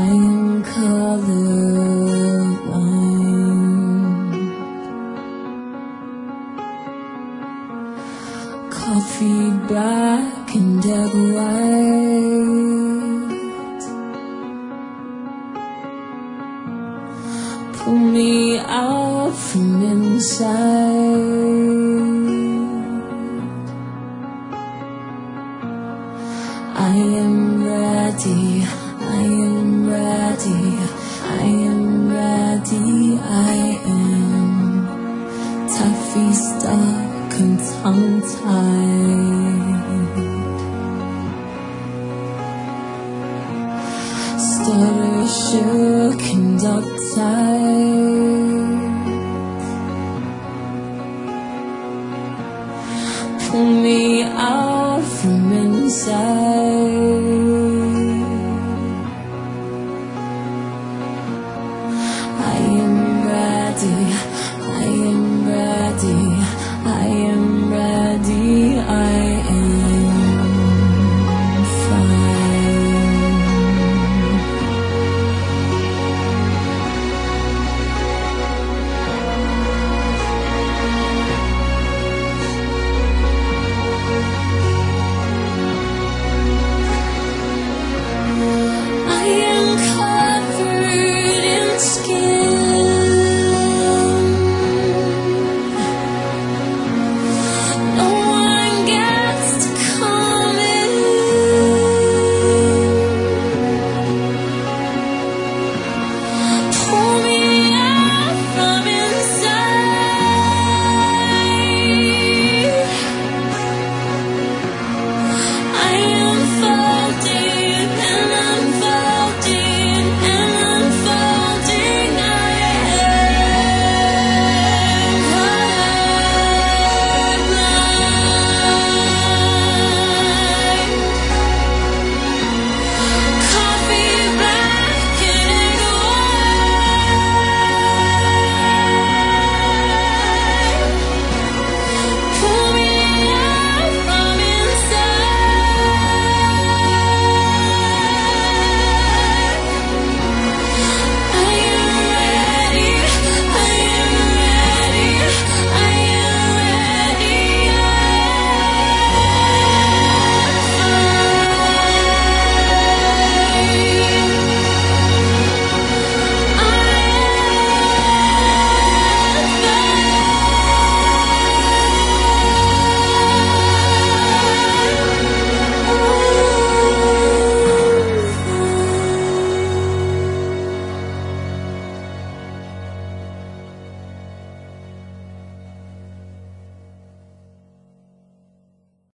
am colorblind. Coffee black and egg white. Pull me out from inside. I am ready, I am ready, I am ready, I am taffy stuck and tongue-tied. Stutter shook and uptight. Pull me out from inside.